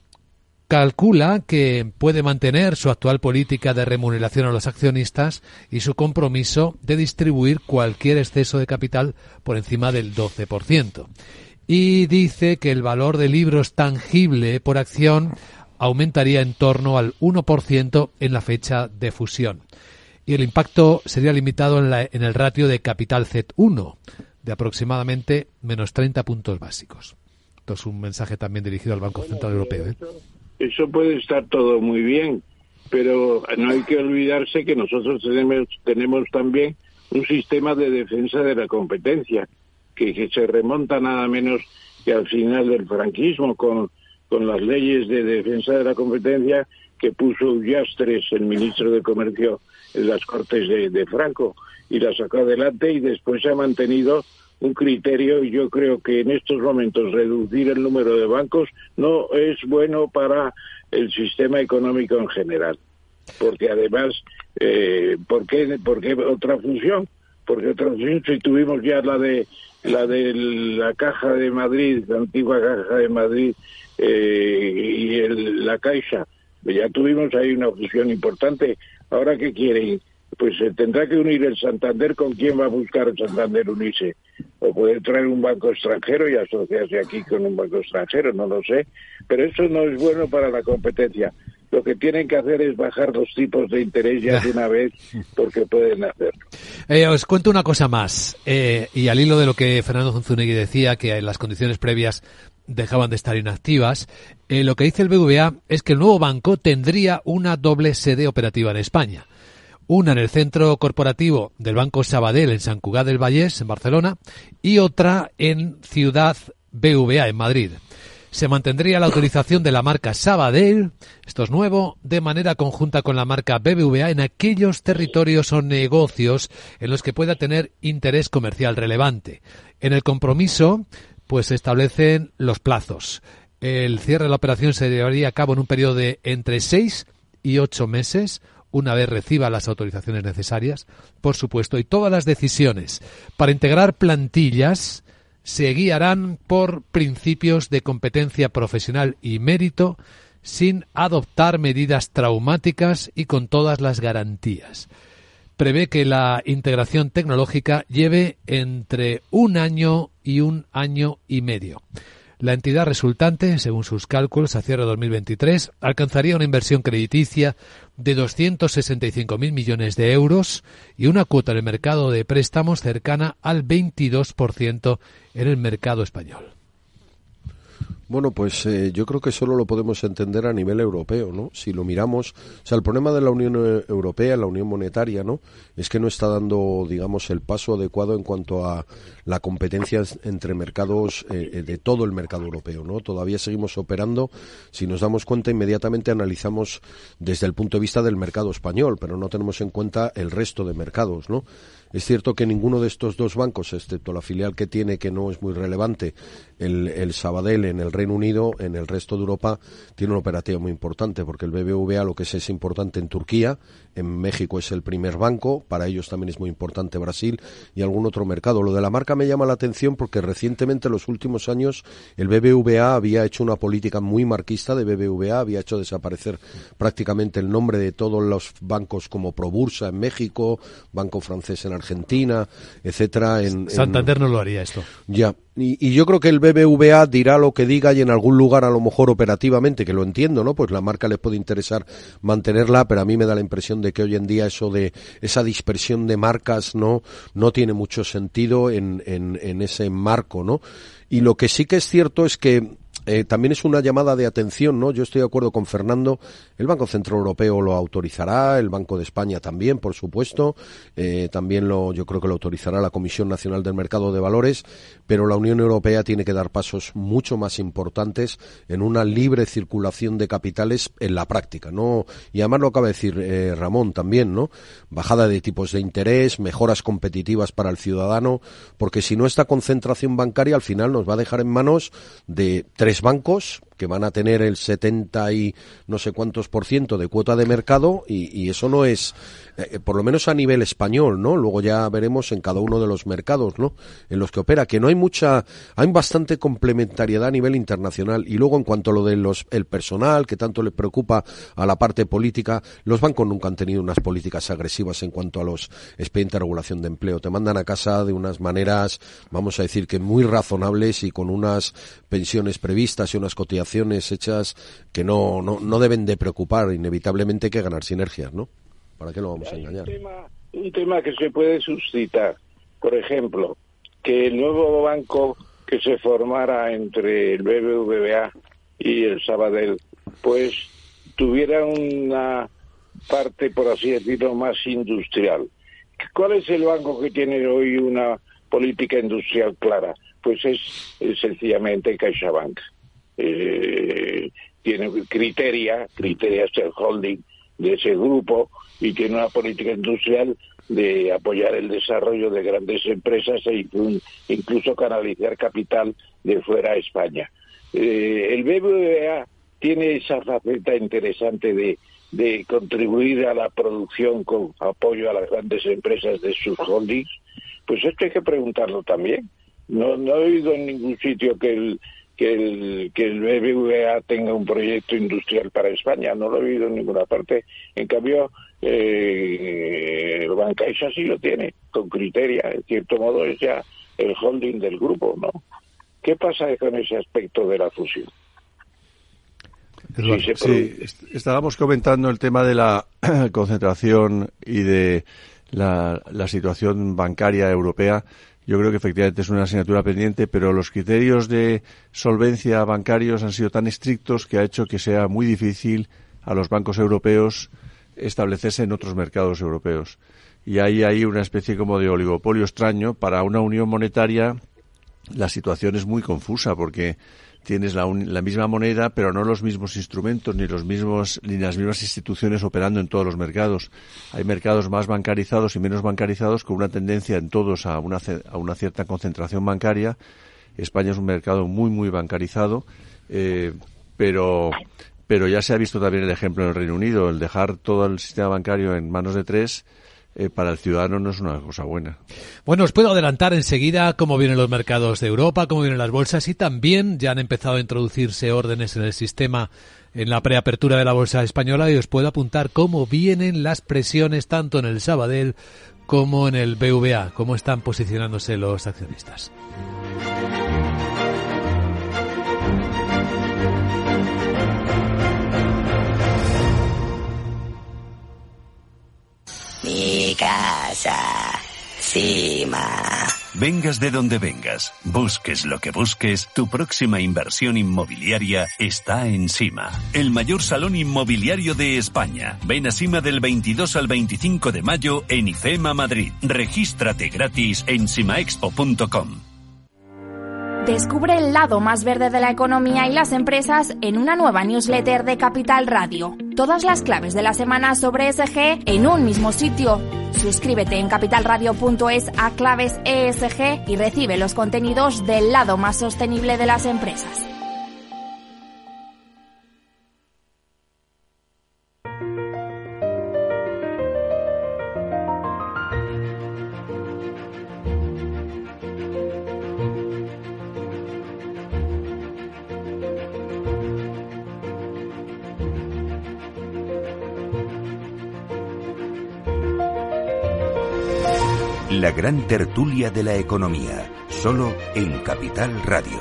Speaker 1: Calcula que puede mantener su actual política de remuneración a los accionistas y su compromiso de distribuir cualquier exceso de capital por encima del 12%. Y dice que el valor de libros tangible por acción aumentaría en torno al 1% en la fecha de fusión. Y el impacto sería limitado en el ratio de capital Z1 de aproximadamente menos 30 puntos básicos. Esto es un mensaje también dirigido al Banco Central Europeo.
Speaker 15: Eso puede estar todo muy bien, pero no hay que olvidarse que nosotros tenemos también un sistema de defensa de la competencia que se remonta nada menos que al final del franquismo con las leyes de defensa de la competencia que puso Ullastres, el ministro de Comercio, en las Cortes de Franco, y la sacó adelante, y después se ha mantenido un criterio, y yo creo que en estos momentos reducir el número de bancos no es bueno para el sistema económico en general, porque además, ¿por qué otra fusión? Porque otra fusión, si tuvimos ya la de la Caja de Madrid, la antigua Caja de Madrid, y la Caixa, ya tuvimos ahí una fusión importante. Ahora, ¿qué quieren? Pues se tendrá que unir el Santander. ¿Con quién va a buscar el Santander unirse? O poder traer un banco extranjero y asociarse aquí con un banco extranjero, no lo sé. Pero eso no es bueno para la competencia. lo que tienen que hacer es bajar los tipos de interés ya de una vez, porque pueden hacerlo.
Speaker 1: Os cuento una cosa más, y al hilo de lo que Fernando Zunzunegui decía, que las condiciones previas dejaban de estar inactivas, lo que dice el BBVA es que el nuevo banco tendría una doble sede operativa en España. Una en el centro corporativo del Banco Sabadell en Sant Cugat del Vallès, en Barcelona, y otra en Ciudad BVA, en Madrid. Se mantendría la autorización de la marca Sabadell, esto es nuevo, de manera conjunta con la marca BBVA en aquellos territorios o negocios en los que pueda tener interés comercial relevante. En el compromiso, pues se establecen los plazos. El cierre de la operación se llevaría a cabo en un periodo de entre 6 y 8 meses, una vez reciba las autorizaciones necesarias, por supuesto, y todas las decisiones para integrar plantillas se guiarán por principios de competencia profesional y mérito, sin adoptar medidas traumáticas y con todas las garantías. Prevé que la integración tecnológica lleve entre 1 año y 1 año y medio. La entidad resultante, según sus cálculos, a cierre de 2023, alcanzaría una inversión crediticia de 265.000 millones de euros y una cuota en el mercado de préstamos cercana al 22% en el mercado español.
Speaker 16: Bueno, pues yo creo que solo lo podemos entender a nivel europeo, ¿no? Si lo miramos, o sea, el problema de la Unión Europea, la Unión Monetaria, ¿no?, es que no está dando, digamos, el paso adecuado en cuanto a la competencia entre mercados de todo el mercado europeo, ¿no? Todavía seguimos operando, si nos damos cuenta, inmediatamente analizamos desde el punto de vista del mercado español, pero no tenemos en cuenta el resto de mercados, ¿no? Es cierto que ninguno de estos dos bancos, excepto la filial que tiene, que no es muy relevante, el Sabadell en el Reino Unido, en el resto de Europa, tiene una operativa muy importante, porque el BBVA lo que es importante en Turquía, en México es el primer banco, para ellos también es muy importante Brasil y algún otro mercado. Lo de la marca me llama la atención porque recientemente, en los últimos años, el BBVA había hecho una política muy marquista de BBVA, había hecho desaparecer prácticamente el nombre de todos los bancos como Probursa en México, Banco Francés en Argentina, etcétera.
Speaker 1: Santander no lo haría esto.
Speaker 16: Ya. Y yo creo que el BBVA dirá lo que diga y en algún lugar a lo mejor operativamente, que lo entiendo, ¿no? Pues la marca les puede interesar mantenerla, pero a mí me da la impresión de que hoy en día eso de esa dispersión de marcas no tiene mucho sentido en ese marco, ¿no? Y lo que sí que es cierto es que también es una llamada de atención, ¿no? Yo estoy de acuerdo con Fernando, el Banco Central Europeo lo autorizará, el Banco de España también, por supuesto, también yo creo que lo autorizará la Comisión Nacional del Mercado de Valores, pero la Unión Europea tiene que dar pasos mucho más importantes en una libre circulación de capitales en la práctica, ¿no? Y además lo acaba de decir Ramón también, ¿no? Bajada de tipos de interés, mejoras competitivas para el ciudadano, porque si no, esta concentración bancaria al final nos va a dejar en manos de 3 bancos que van a tener el 70 y no sé cuántos % de cuota de mercado y eso no es, por lo menos a nivel español, ¿no? Luego ya veremos en cada uno de los mercados, ¿no?, en los que opera, que no hay hay bastante complementariedad a nivel internacional. Y luego, en cuanto a lo de el personal, que tanto le preocupa a la parte política, los bancos nunca han tenido unas políticas agresivas en cuanto a los expedientes de regulación de empleo. Te mandan a casa de unas maneras, vamos a decir que muy razonables y con unas pensiones previstas y unas cotizaciones hechas que no deben de preocupar. Inevitablemente hay que ganar sinergias, ¿no? ¿Para qué lo vamos a engañar?
Speaker 15: Un tema que se puede suscitar, por ejemplo, que el nuevo banco que se formara entre el BBVA y el Sabadell, pues tuviera una parte, por así decirlo, más industrial. ¿Cuál es el banco que tiene hoy una política industrial clara? Pues es sencillamente CaixaBank. Tiene Criteria es el holding de ese grupo y tiene una política industrial de apoyar el desarrollo de grandes empresas e incluso canalizar capital de fuera a España. El BBVA tiene esa faceta interesante de contribuir a la producción con apoyo a las grandes empresas de sus holdings. Pues esto hay que preguntarlo también. No he oído en ningún sitio que el BBVA tenga un proyecto industrial para España, no lo he oído en ninguna parte. En cambio, Bancaixa sí lo tiene, con Criteria, en cierto modo es ya el holding del grupo, ¿no? ¿Qué pasa con ese aspecto de la fusión?
Speaker 13: Sí, estábamos comentando el tema de la concentración y de la situación bancaria europea. Yo creo que efectivamente es una asignatura pendiente, pero los criterios de solvencia bancarios han sido tan estrictos que ha hecho que sea muy difícil a los bancos europeos establecerse en otros mercados europeos. Y hay una especie como de oligopolio extraño. Para una unión monetaria la situación es muy confusa porque tienes la misma moneda, pero no los mismos instrumentos ni las mismas instituciones operando en todos los mercados. Hay mercados más bancarizados y menos bancarizados con una tendencia en todos a una cierta concentración bancaria. España es un mercado muy, muy bancarizado, pero ya se ha visto también el ejemplo en el Reino Unido. El dejar todo el sistema bancario en manos de tres para el ciudadano no es una cosa buena.
Speaker 1: Bueno, os puedo adelantar enseguida cómo vienen los mercados de Europa, cómo vienen las bolsas y también ya han empezado a introducirse órdenes en el sistema en la preapertura de la bolsa española y os puedo apuntar cómo vienen las presiones tanto en el Sabadell como en el BVA, cómo están posicionándose los accionistas.
Speaker 17: Mi casa, Cima.
Speaker 18: Vengas de donde vengas, busques lo que busques, tu próxima inversión inmobiliaria está en Cima, el mayor salón inmobiliario de España. Ven a Cima del 22 al 25 de mayo en IFEMA Madrid. Regístrate gratis en cimaexpo.com.
Speaker 10: Descubre el lado más verde de la economía y las empresas en una nueva newsletter de Capital Radio. Todas las claves de la semana sobre ESG en un mismo sitio. Suscríbete en capitalradio.es a claves ESG y recibe los contenidos del lado más sostenible de las empresas.
Speaker 2: La gran tertulia de la economía, solo en Capital Radio.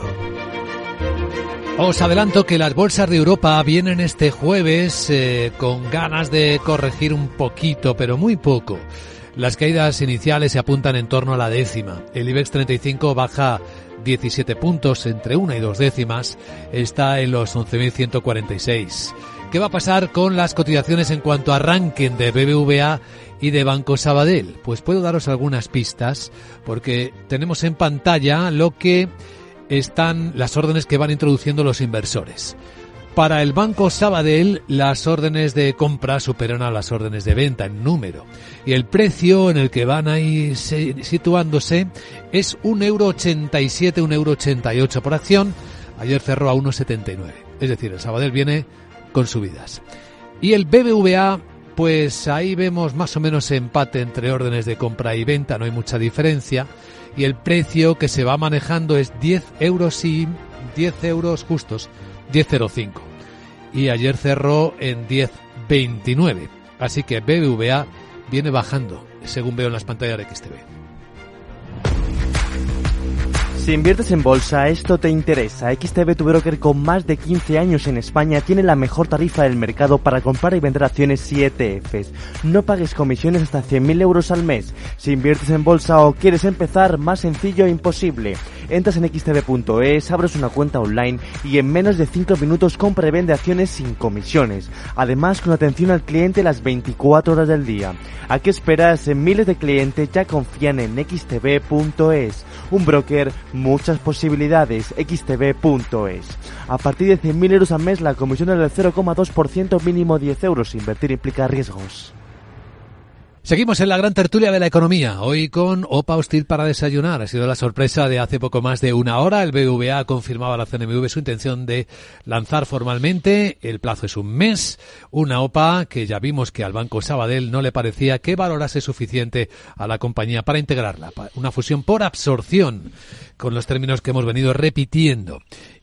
Speaker 1: Os adelanto que las bolsas de Europa vienen este jueves con ganas de corregir un poquito, pero muy poco. Las caídas iniciales se apuntan en torno a la décima. El IBEX 35 baja 17 puntos, entre 1 y 2 décimas, está en los 11.146. ¿Qué va a pasar con las cotizaciones en cuanto a ranking de BBVA y de Banco Sabadell? Pues puedo daros algunas pistas, porque tenemos en pantalla lo que están las órdenes que van introduciendo los inversores. Para el Banco Sabadell, las órdenes de compra superan a las órdenes de venta en número. Y el precio en el que van ahí situándose es 1,87 €, 1,88 € por acción. Ayer cerró a 1,79. Es decir, el Sabadell viene con subidas. Y el BBVA, pues ahí vemos más o menos empate entre órdenes de compra y venta, no hay mucha diferencia. Y el precio que se va manejando es 10 euros justos, 10,05. Y ayer cerró en 10,29. Así que BBVA viene bajando, según veo en las pantallas de XTB.
Speaker 19: Si inviertes en bolsa, esto te interesa. XTB, tu broker con más de 15 años en España, tiene la mejor tarifa del mercado para comprar y vender acciones y ETFs. No pagues comisiones hasta 100.000 euros al mes. Si inviertes en bolsa o quieres empezar, más sencillo e imposible. Entras en xtb.es, abres una cuenta online y en menos de 5 minutos compra y vende acciones sin comisiones. Además, con atención al cliente las 24 horas del día. ¿A qué esperas? Miles de clientes ya confían en xtb.es. Un broker, muchas posibilidades. xtb.es. A partir de 100.000 euros al mes, la comisión es del 0,2%, mínimo 10 euros. Invertir implica riesgos.
Speaker 1: Seguimos en la gran tertulia de la economía, hoy con OPA hostil para desayunar. Ha sido la sorpresa de hace poco más de una hora. El BBVA ha confirmado a la CNMV su intención de lanzar formalmente, el plazo es un mes, una OPA que ya vimos que al Banco Sabadell no le parecía que valorase suficiente a la compañía para integrarla. Una fusión por absorción, con los términos que hemos venido repitiendo.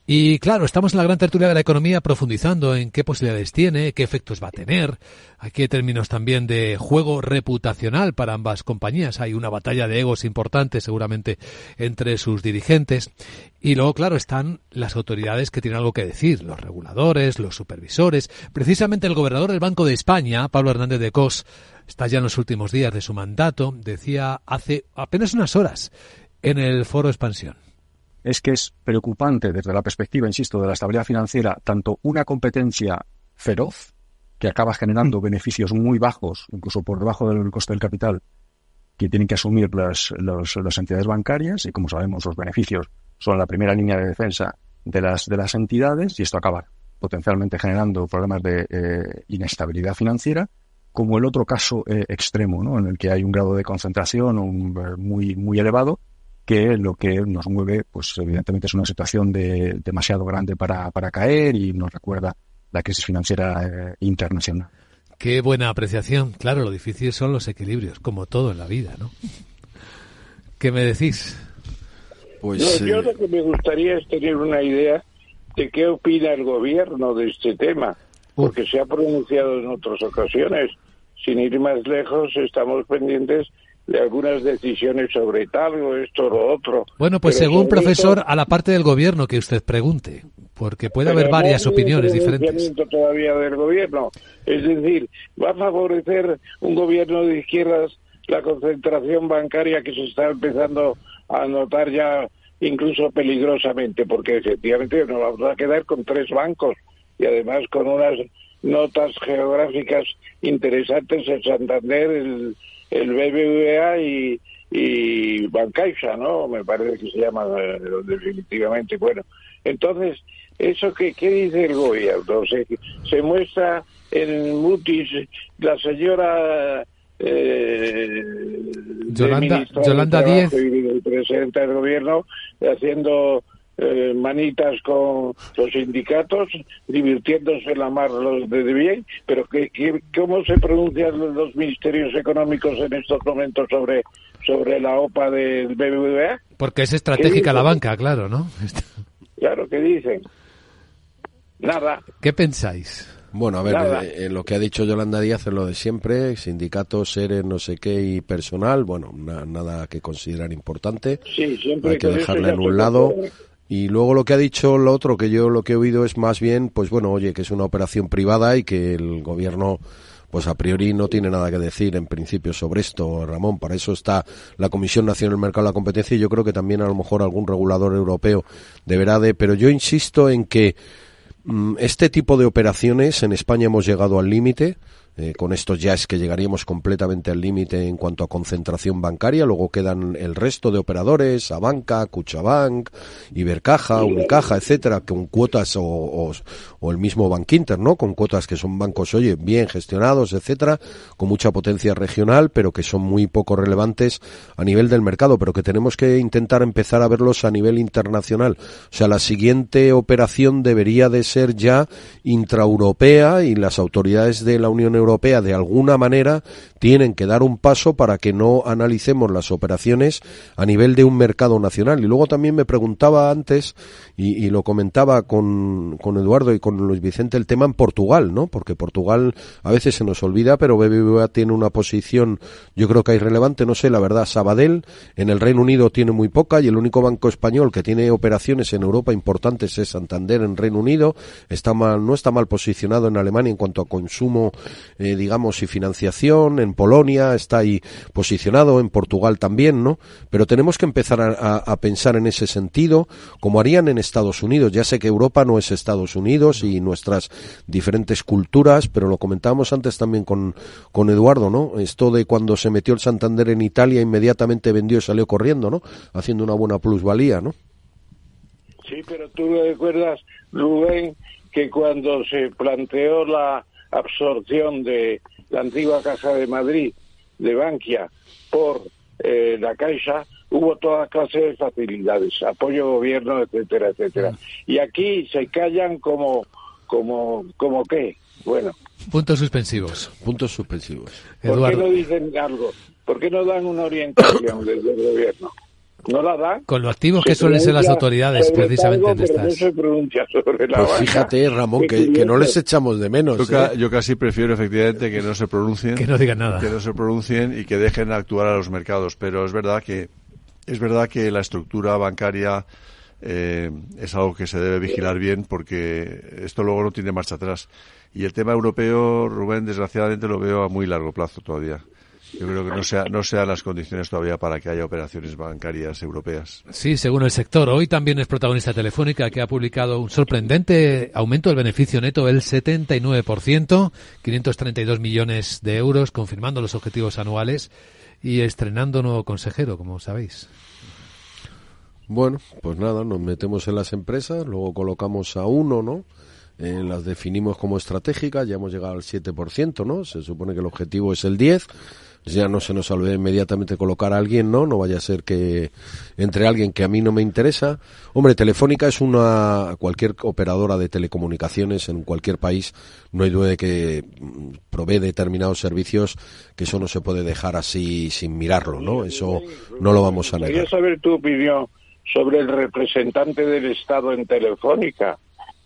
Speaker 1: Y claro, estamos en la gran tertulia de la economía profundizando en qué posibilidades tiene, qué efectos va a tener. Aquí hay términos también de juego reputacional para ambas compañías. Hay una batalla de egos importante seguramente entre sus dirigentes. Y luego, claro, están las autoridades que tienen algo que decir, los reguladores, los supervisores. Precisamente el gobernador del Banco de España, Pablo Hernández de Cos, está ya en los últimos días de su mandato, decía hace apenas unas horas en el Foro Expansión.
Speaker 20: Es que es preocupante desde la perspectiva, insisto, de la estabilidad financiera, tanto una competencia feroz, que acaba generando beneficios muy bajos, incluso por debajo del coste del capital, que tienen que asumir las entidades bancarias, y como sabemos, los beneficios son la primera línea de defensa de las entidades, y esto acaba potencialmente generando problemas de inestabilidad financiera, como el otro caso extremo, ¿no?, en el que hay un grado de concentración muy, muy elevado, que lo que nos mueve, pues evidentemente es una situación demasiado grande para caer, y nos recuerda la crisis financiera internacional.
Speaker 1: Qué buena apreciación. Claro, lo difícil son los equilibrios, como todo en la vida, ¿no? ¿Qué me decís?
Speaker 15: Pues yo lo que me gustaría es tener una idea de qué opina el gobierno de este tema, porque se ha pronunciado en otras ocasiones. Sin ir más lejos, estamos pendientes de algunas decisiones sobre tal o esto o lo otro.
Speaker 1: Bueno, pues
Speaker 15: pero
Speaker 1: según profesor, a la parte del gobierno que usted pregunte, porque puede haber varias opiniones diferentes.
Speaker 15: Todavía del gobierno, es decir, ¿va a favorecer un gobierno de izquierdas la concentración bancaria que se está empezando a notar ya incluso peligrosamente? Porque efectivamente nos vamos a quedar con 3 bancos y además con unas notas geográficas interesantes: el Santander, el BBVA y Bancaixa, ¿no? Me parece que se llama definitivamente. Bueno, entonces, ¿eso qué dice el gobierno? Se muestra en Mutis la señora
Speaker 1: Yolanda Díez,
Speaker 15: y presidenta del gobierno, haciendo manitas con los sindicatos, divirtiéndose la mar los de bien, pero ¿cómo se pronuncian los ministerios económicos en estos momentos sobre la OPA del BBVA?
Speaker 1: Porque es estratégica la banca, claro, ¿no?
Speaker 15: Claro, ¿qué dicen? Nada.
Speaker 1: ¿Qué pensáis?
Speaker 16: Bueno, a ver, lo que ha dicho Yolanda Díaz es lo de siempre: sindicatos, seres, no sé qué, y personal. Bueno, nada que considerar importante.
Speaker 15: Sí, siempre
Speaker 16: hay que dejarla en un lado. Y luego lo que ha dicho lo otro, que yo lo que he oído es más bien, pues bueno, oye, que es una operación privada y que el gobierno, pues a priori no tiene nada que decir en principio sobre esto, Ramón. Para eso está la Comisión Nacional del Mercado de la Competencia, y yo creo que también a lo mejor algún regulador europeo deberá de... Pero yo insisto en que este tipo de operaciones en España hemos llegado al límite. Con esto ya es que llegaríamos completamente al límite en cuanto a concentración bancaria. Luego quedan el resto de operadores, Abanca, Cuchabank, Ibercaja, Unicaja, etcétera, con cuotas o el mismo Bankinter, ¿no? Con cuotas que son bancos, oye, bien gestionados, etcétera, con mucha potencia regional, pero que son muy poco relevantes a nivel del mercado, pero que tenemos que intentar empezar a verlos a nivel internacional. O sea, la siguiente operación debería de ser ya intraeuropea, y las autoridades de la Unión Europea de alguna manera tienen que dar un paso para que no analicemos las operaciones a nivel de un mercado nacional. Y luego también me preguntaba antes, y lo comentaba con Eduardo y con Luis Vicente, el tema en Portugal, ¿no? Porque Portugal a veces se nos olvida, pero BBVA tiene una posición, yo creo que irrelevante, no sé, la verdad. Sabadell en el Reino Unido tiene muy poca, y el único banco español que tiene operaciones en Europa importantes es Santander en Reino Unido. No está mal posicionado en Alemania en cuanto a consumo, digamos, y financiación. En Polonia está ahí posicionado, en Portugal también, ¿no? Pero tenemos que empezar a pensar en ese sentido, como harían en Estados Unidos. Ya sé que Europa no es Estados Unidos y nuestras diferentes culturas, pero lo comentábamos antes también con Eduardo, ¿no? Esto de cuando se metió el Santander en Italia, inmediatamente vendió y salió corriendo, ¿no? Haciendo una buena plusvalía, ¿no?
Speaker 15: Sí, pero tú recuerdas, Rubén, que cuando se planteó la absorción de la antigua Caja de Madrid, de Bankia, por la Caixa, hubo toda clase de facilidades, apoyo gobierno, etcétera, etcétera. Y aquí se callan como qué. Bueno.
Speaker 1: Puntos suspensivos.
Speaker 16: Puntos suspensivos.
Speaker 15: ¿Por qué no dicen algo? ¿Por qué no dan una orientación desde el gobierno? no la da.
Speaker 1: Con lo activos que suelen ser las autoridades, precisamente en estas.
Speaker 15: No se pronuncia sobre la
Speaker 16: pues
Speaker 15: banca.
Speaker 16: fíjate, Ramón, que no les echamos de menos.
Speaker 13: Yo casi prefiero efectivamente que no se pronuncien.
Speaker 1: Que no digan nada.
Speaker 13: Que no se pronuncien y que dejen actuar a los mercados. Pero es verdad que la estructura bancaria es algo que se debe vigilar bien, porque esto luego no tiene marcha atrás. Y el tema europeo, Rubén, desgraciadamente lo veo a muy largo plazo todavía. Yo creo que no sean las condiciones todavía para que haya operaciones bancarias europeas.
Speaker 1: Sí, según el sector. Hoy también es protagonista Telefónica, que ha publicado un sorprendente aumento del beneficio neto del 79%, 532 millones de euros, confirmando los objetivos anuales y estrenando nuevo consejero, como sabéis.
Speaker 16: Bueno, pues nada, nos metemos en las empresas, luego colocamos a uno, ¿no? Las definimos como estratégicas, ya hemos llegado al 7%, ¿no? Se supone que el objetivo es el 10%. Ya no se nos olvide inmediatamente colocar a alguien, ¿no? No vaya a ser que entre alguien que a mí no me interesa. Hombre, Telefónica es cualquier operadora de telecomunicaciones en cualquier país, no hay duda de que provee determinados servicios, que eso no se puede dejar así sin mirarlo, ¿no? Eso no lo vamos a negar.
Speaker 15: Quería saber tu opinión sobre el representante del Estado en Telefónica.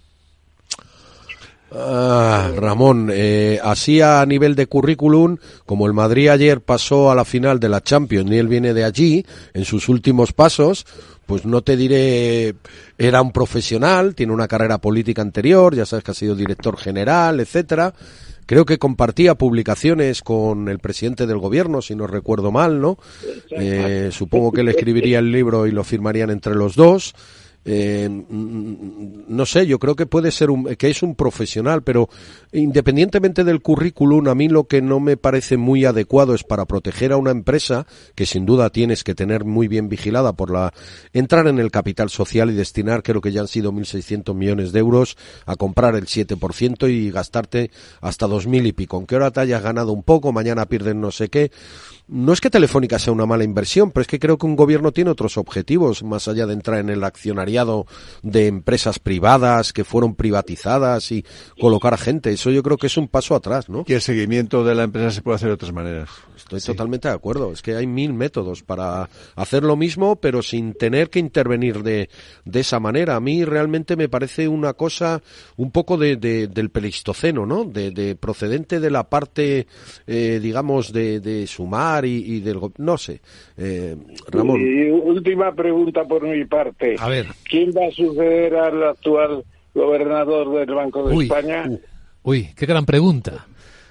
Speaker 16: Ramón, así a nivel de currículum, como el Madrid ayer pasó a la final de la Champions y él viene de allí, en sus últimos pasos, pues no te diré, era un profesional, tiene una carrera política anterior, ya sabes que ha sido director general, etcétera. Creo que compartía publicaciones con el presidente del gobierno, si no recuerdo mal, ¿no? Supongo que él escribiría el libro y lo firmarían entre los dos. No sé, yo creo que puede ser que es un profesional, pero independientemente del currículum, a mí lo que no me parece muy adecuado es, para proteger a una empresa que sin duda tienes que tener muy bien vigilada entrar en el capital social y destinar, creo que ya han sido 1.600 millones de euros a comprar el 7% y gastarte hasta 2.000 y pico. Aunque ahora te hayas ganado un poco, mañana pierden no sé qué. No es que Telefónica sea una mala inversión, pero es que creo que un gobierno tiene otros objetivos, más allá de entrar en el accionariado de empresas privadas que fueron privatizadas y colocar a gente. Eso yo creo que es un paso atrás, ¿no?
Speaker 13: Y el seguimiento de la empresa se puede hacer de otras maneras.
Speaker 16: Estoy totalmente de acuerdo. Es que hay 1000 métodos para hacer lo mismo, pero sin tener que intervenir de esa manera. A mí realmente me parece una cosa un poco del Pleistoceno, ¿no? De procedente de la parte, digamos, de Sumar y del... No sé. Ramón.
Speaker 15: Y última pregunta por mi parte.
Speaker 1: A ver.
Speaker 15: ¿Quién va a suceder al actual gobernador del Banco de España?
Speaker 1: Uy, qué gran pregunta.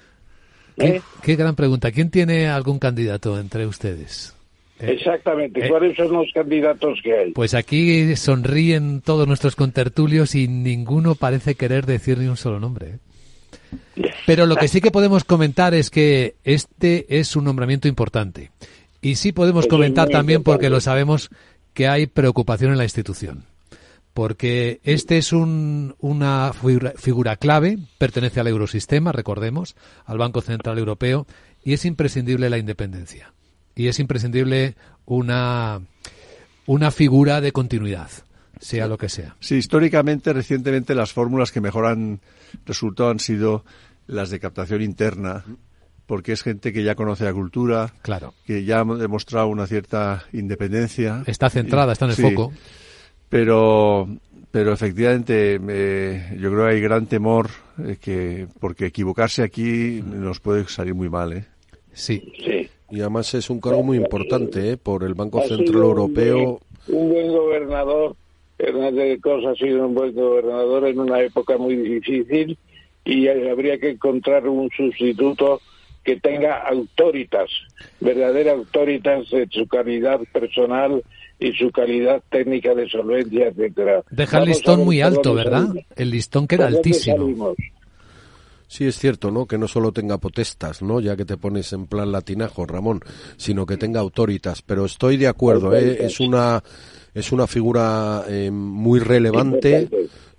Speaker 1: Qué gran pregunta. ¿Quién tiene algún candidato entre ustedes?
Speaker 15: Exactamente. ¿Cuáles son los candidatos que hay?
Speaker 1: Pues aquí sonríen todos nuestros contertulios y ninguno parece querer decir ni un solo nombre. Pero lo que sí que podemos comentar es que este es un nombramiento importante. Y sí podemos comentar también, porque lo sabemos, que hay preocupación en la institución. Porque este es una figura clave, pertenece al Eurosistema, recordemos, al Banco Central Europeo, y es imprescindible la independencia. Y es imprescindible una figura de continuidad, sea lo que sea.
Speaker 13: Sí, históricamente, recientemente, las fórmulas que mejor han resultado han sido las de captación interna, porque es gente que ya conoce la cultura,
Speaker 1: claro,
Speaker 13: que ya ha demostrado una cierta independencia.
Speaker 1: Está centrada, está en el foco.
Speaker 13: Pero efectivamente yo creo que hay gran temor porque equivocarse aquí nos puede salir muy mal, ¿eh?
Speaker 1: Sí.
Speaker 16: Y además es un cargo muy importante, por el Banco Central Europeo.
Speaker 15: Un buen gobernador, Hernández Cosa ha sido un buen gobernador en una época muy difícil, y habría que encontrar un sustituto que tenga autoritas, verdadera autoritas de su calidad personal y su calidad técnica de solvencia, etcétera.
Speaker 1: Deja el listón muy alto, ¿verdad? El listón queda altísimo.
Speaker 16: Sí, es cierto, ¿no? Que no solo tenga potestas, ¿no? Ya que te pones en plan latinajo, Ramón, sino que tenga autoritas. Pero estoy de acuerdo, es una figura muy relevante.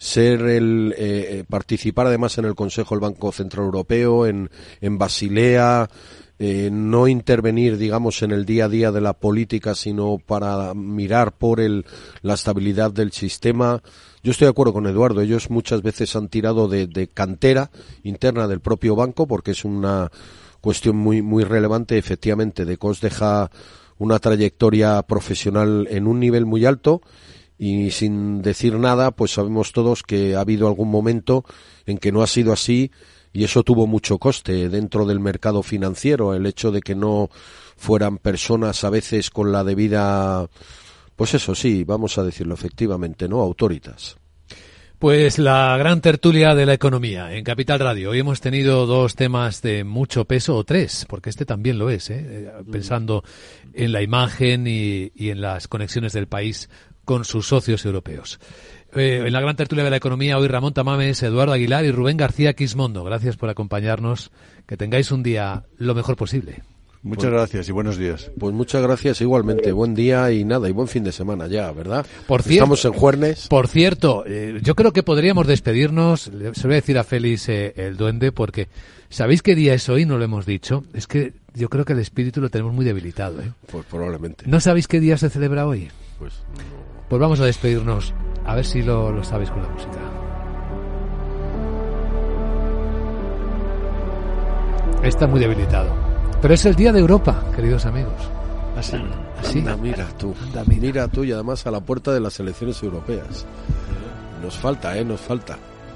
Speaker 16: Participar además en el Consejo del Banco Central Europeo, en Basilea, no intervenir, digamos, en el día a día de la política, sino para mirar por la estabilidad del sistema. Yo estoy de acuerdo con Eduardo. Ellos muchas veces han tirado de cantera interna del propio banco, porque es una cuestión muy muy relevante. Efectivamente, De Cos deja una trayectoria profesional en un nivel muy alto, y sin decir nada, pues sabemos todos que ha habido algún momento en que no ha sido así, y eso tuvo mucho coste dentro del mercado financiero, el hecho de que no fueran personas a veces con la debida, pues eso sí, vamos a decirlo efectivamente, ¿no? Autoritas.
Speaker 1: Pues la gran tertulia de la economía en Capital Radio. Hoy hemos tenido 2 temas de mucho peso, o 3, porque este también lo es, pensando en la imagen y en las conexiones del país con sus socios europeos. En la gran tertulia de la economía hoy Ramón Tamames, Eduardo Aguilar y Rubén García Quismondo. Gracias por acompañarnos. Que tengáis un día lo mejor posible.
Speaker 13: Muchas gracias y buenos días.
Speaker 16: Pues muchas gracias igualmente. Buen día y nada, y buen fin de semana ya, ¿verdad?
Speaker 1: Por cierto,
Speaker 16: estamos en Juernes.
Speaker 1: Por cierto, yo creo que podríamos despedirnos. Se lo voy a decir a Félix el Duende, porque ¿sabéis qué día es hoy? No lo hemos dicho. Es que yo creo que el espíritu lo tenemos muy debilitado, ¿eh?
Speaker 16: Pues probablemente.
Speaker 1: ¿No sabéis qué día se celebra hoy?
Speaker 16: Pues
Speaker 1: Pues vamos a despedirnos. A ver si lo sabéis con la música. Está muy debilitado. Pero es el Día de Europa, queridos amigos.
Speaker 13: Así.
Speaker 16: Anda, mira tú. Mira tú, y además a la puerta de las elecciones europeas. Nos falta, nos falta.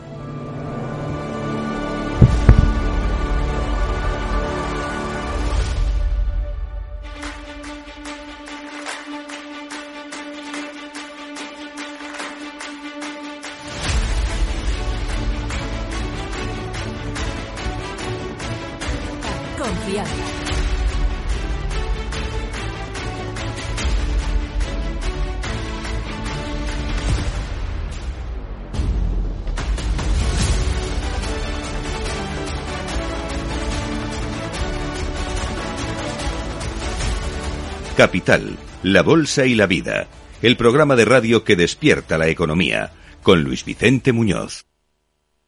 Speaker 2: Capital, la Bolsa y la Vida, el programa de radio que despierta la economía, con Luis Vicente Muñoz.